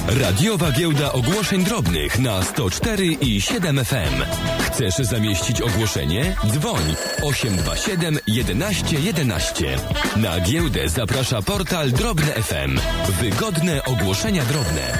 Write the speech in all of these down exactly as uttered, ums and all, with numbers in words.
Radiowa Giełda Ogłoszeń Drobnych na sto cztery i siedem F M. Chcesz zamieścić ogłoszenie? Dzwoń osiem dwa siedem jedenaście jedenaście. Na giełdę zaprasza portal Drobne F M. Wygodne ogłoszenia drobne.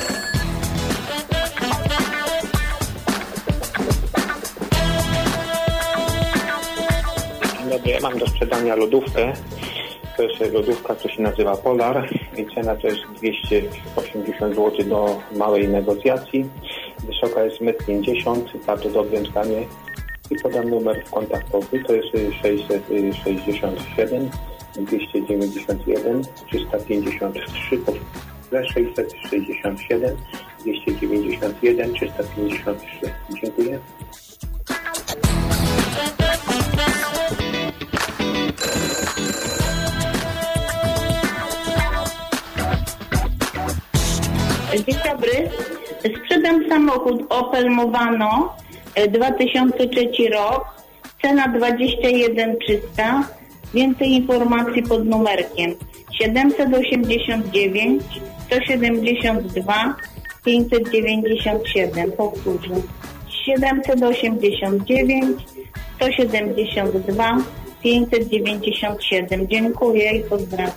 Dzień dobry, mam do sprzedania lodówkę. To jest lodówka, co się nazywa Polar i cena to jest dwieście osiemdziesiąt złotych do małej negocjacji. Wysoka jest metr pięćdziesiąt, w bardzo dobrym stanie. I podam numer kontaktowy, to jest sześćset sześćdziesiąt siedem dwieście dziewięćdziesiąt jeden trzysta pięćdziesiąt trzy, sześćset sześćdziesiąt siedem dwieście dziewięćdziesiąt jeden trzysta pięćdziesiąt trzy. Dziękuję. Dzień dobry. Sprzedam samochód Opel Movano, dwa tysiące trzeci rok, cena dwadzieścia jeden trzysta. Więcej informacji pod numerkiem siedemset osiemdziesiąt dziewięć sto siedemdziesiąt dwa pięćset dziewięćdziesiąt siedem. Powtórzę. siedemset osiemdziesiąt dziewięć sto siedemdziesiąt dwa pięćset dziewięćdziesiąt siedem. Dziękuję i pozdrawiam.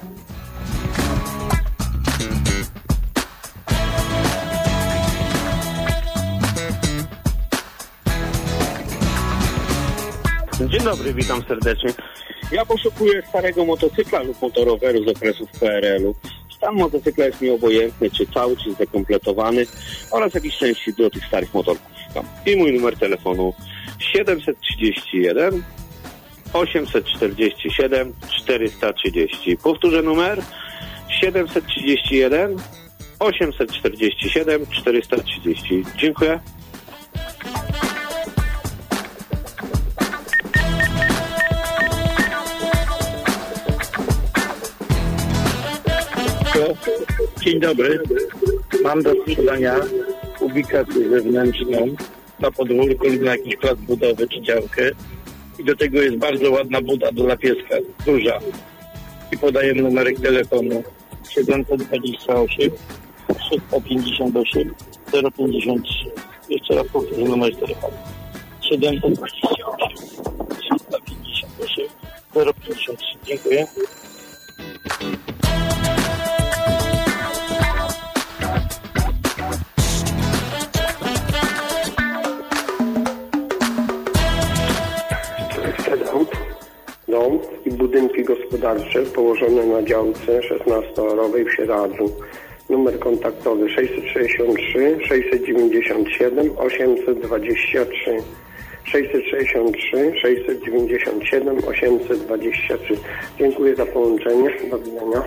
Dzień dobry, witam serdecznie. Ja poszukuję starego motocykla lub motoroweru z okresów P R L-u. Stan motocykla jest mi obojętny, czy cały, czy zdekompletowany oraz jakieś części do tych starych motorków. I mój numer telefonu siedemset trzydzieści jeden osiemset czterdzieści siedem czterysta trzydzieści. Powtórzę numer siedemset trzydzieści jeden osiemset czterdzieści siedem czterysta trzydzieści. Dziękuję. Dzień dobry. Mam do sprzedania ubikację zewnętrzną na podwórku lub na jakiś plac budowy czy działkę. I do tego jest bardzo ładna buda dla pieska, duża. I podaję numerek telefonu siedemset dwadzieścia osiem trzysta pięćdziesiąt osiem zero pięćdziesiąt trzy. Jeszcze raz powtórzę numer telefonu. siedemset dwadzieścia osiem trzysta pięćdziesiąt osiem zero pięćdziesiąt trzy. Dziękuję. Dom i budynki gospodarcze położone na działce szesnastotorowej w Sieradzu. Numer kontaktowy sześćset sześćdziesiąt trzy sześćset dziewięćdziesiąt siedem osiemset dwadzieścia trzy. sześćset sześćdziesiąt trzy sześćset dziewięćdziesiąt siedem osiemset dwadzieścia trzy. Dziękuję za połączenie. Do widzenia.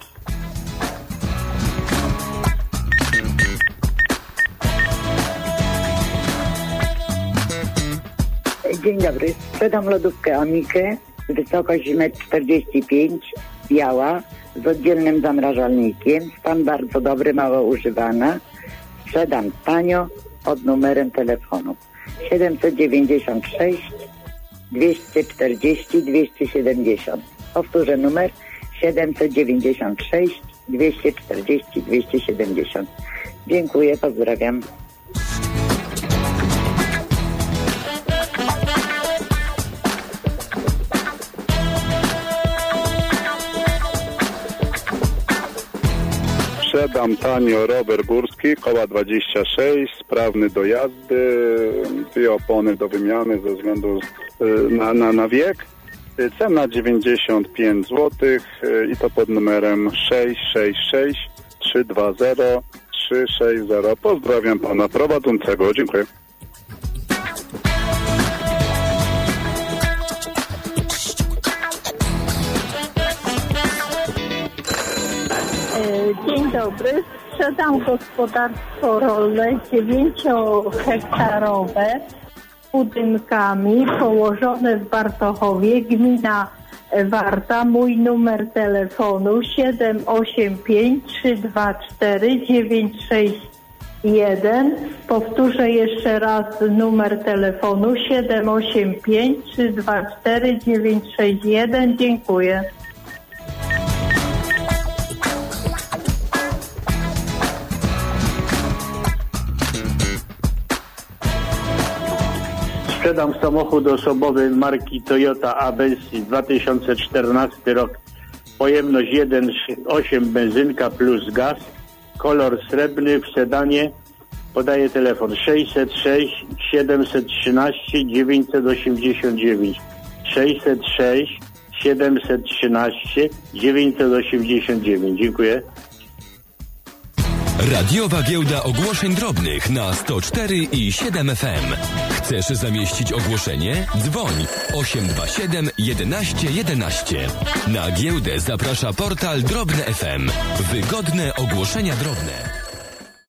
Dzień dobry. Sprzedam lodówkę Amikę, wysokość metr czterdzieści pięć, biała, z oddzielnym zamrażalnikiem. Stan bardzo dobry, mało używana. Sprzedam tanio pod numerem telefonu siedemset dziewięćdziesiąt sześć dwieście czterdzieści dwieście siedemdziesiąt. Powtórzę numer siedemset dziewięćdziesiąt sześć dwieście czterdzieści dwieście siedemdziesiąt. Dziękuję, pozdrawiam. Sprzedam tanio rower górski, koła dwadzieścia sześć, sprawny do jazdy, dwie opony do wymiany ze względu na, na, na wiek. Cena dziewięćdziesiąt pięć złotych i to pod numerem sześć sześć sześć trzy dwa zero trzy sześć zero. Pozdrawiam pana prowadzącego. Dziękuję. Dzień dobry. Sprzedam gospodarstwo rolne dziewięciohektarowe z budynkami położone w Bartochowie, gmina Warta. Mój numer telefonu siedem osiem pięć trzy dwa cztery dziewięć sześć jeden. Powtórzę jeszcze raz numer telefonu siedem osiem pięć trzy dwa cztery dziewięć sześć jeden. Dziękuję. Sprzedam samochód osobowy marki Toyota Avensis, dwa tysiące czternasty rok, pojemność jeden przecinek osiem, benzynka plus gaz, kolor srebrny, w sedanie. Podaję telefon sześćset sześć siedemset trzynaście dziewięćset osiemdziesiąt dziewięć. sześćset sześć siedemset trzynaście dziewięćset osiemdziesiąt dziewięć. Dziękuję. Radiowa Giełda Ogłoszeń Drobnych na sto cztery i siedem F M. Chcesz zamieścić ogłoszenie? Dzwoń osiem dwa siedem jedenaście jedenaście. Na giełdę zaprasza portal Drobne F M. Wygodne ogłoszenia drobne.